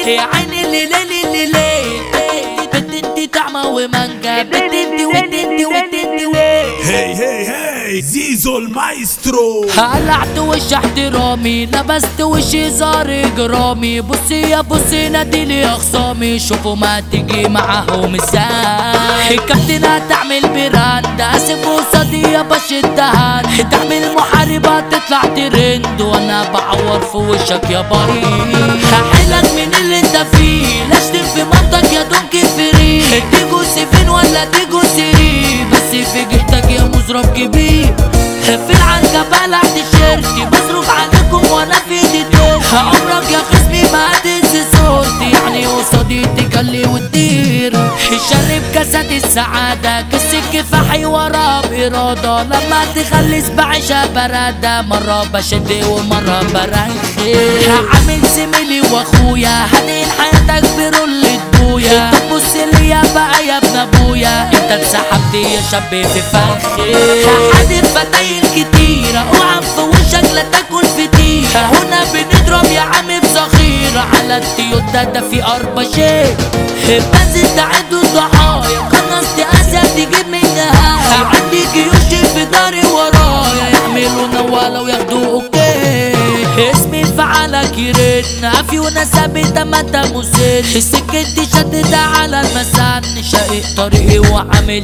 يا عيني الليل بتدي طعمة ومانجا بتدي هي زيزو المايسترو. قلعت وش احترامي لبست وش زار جرامي. بصي يا بصي ناديلي اخصامي شوفوا ما تيجي معاهم ازاي. الكابتن هتعمل براند اسف قصادي يا باش الدهان. تعمل محاربة تطلع ترند وانا بعور في وشك يا بريء. هحيلك من اللي انت فيه لاشتم في منطق يا دونكي فري. تيجوا سيفين ولا تيجوا سيري بس في جهتك يا مزرب كبير. في العنكة بلع تيشيرتي بصرف عليكم وانا في ايدي تيرتي. عمرك يا خصمي ما هتنسي صورتي يعني قصادي تجلي وتدير. شرب كاسات السعادة كاس الكفاحي ورا بإرادة. لما تخلص بعيشها برادة مرة بشد ومرة برخي. عامل زميلي واخويا هدين حياتك برول بويا. طب بص لي يا بقى يا ابن ابويا انت اتسحبت يا شاب في فخي. حادث فتايل كتيرة اوعى في وشك لا تاكل فطيرة. هنا بنضرب يا عم بذخيرة على التيوتا ده في أرباشير. بنزل تعد الضحايا قنصت اسيا تجيب من نهاية. عندي جيوش في داري ورايا يعملوا نوالة وياخدوا اوكي. اسمي فعلك يرن عافي ونسابي تمتا مسن. سكتي شدت على المسان شقيق طريقي وعامل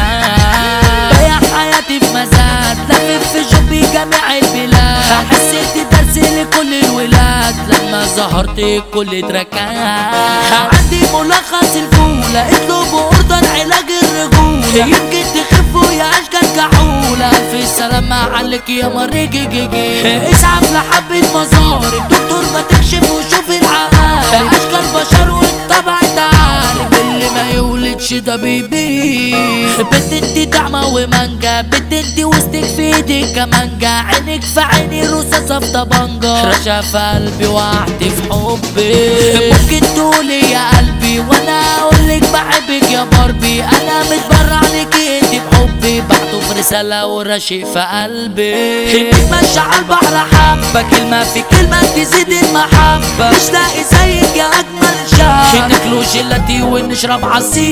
دجال. ضيع حياتي في مزاد لفف في جنبي جميع البلاد. حسيت درس لكل الولاد لما ظهرت الكل اتركان. عندي ملخص الفولة اطلبوا اوردر علاج الرجولة. يمكن تخفوا يا اشكال كحولة. الف سلامة عليك يا مريجي جيجي. اسعف لحبة مزار الدكتور ما تكشف وشوف العقال. اشكال بشر والطبع تعالي اللي ما يولدش ده بيبي. بتدي طعمة ومانجا بتدي وستك في ايدي كمانجا. عينك في عيني رصاصة في طبنجة رشا في قلبي وقعت في حبي. ممكن تقولي يا قلبي وانا اقولك بحبك يا باربي. انا متبرع عليكي انتي بحبي بعطف رسالة ورشيق في قلبي. ماشي على البحر حبة كلمة في كلمة تزيد المحبة. مش لاقي زيك يا اجمل شاب. ناكلو جيلاتي ونشرب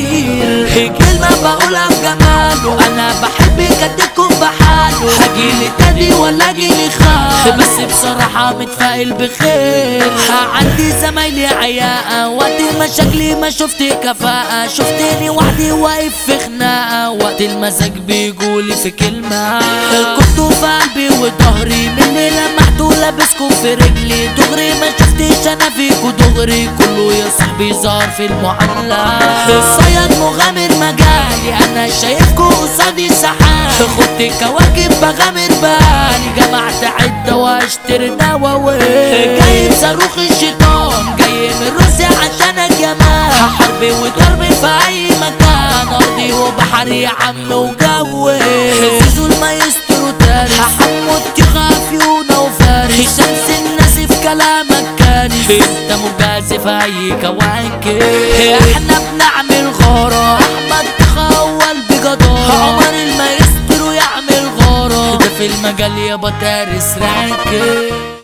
عصير. كلمة بقولها بجماله انا بحبك اديكم بحاله. هجيلي تاني ولا اجيلي خال بس بصراحة متفائل بخير. عندي زمايلي عياقة وقت مشاكلي ما شفت كفاءة. شفتني وحدي واقف في خناقة وقت المزاج بيقولي في كلمة. كنتوا في قلبي وظهري من اللي لمحتوا لابسكوا في رجلي. دغري ما شفتش انا فيكوا دغري كله يا صاحبي ظهر في المعاملة. صياد مغامر مجالي انا شايفكوا قصادي سحاب. خدت كواكب بغامر بالي جمعت عدة واشتري نواوي. جايب صاروخ الشيطان جاي من روسيا عشانك يا مان. حربي وضربي في اي مكان ارضي وبحري يا عم وجوي. زيزو المايسترو تاريخ حمودتي خافيونا وفارس. شمس الناس في كلامك كارث انت مجازي في اي كواكب. احنا بنعمل غارة احمد تخول بجدارة. عمر المايسترو يعمل غارة ده في المجال يابا دارس راكب.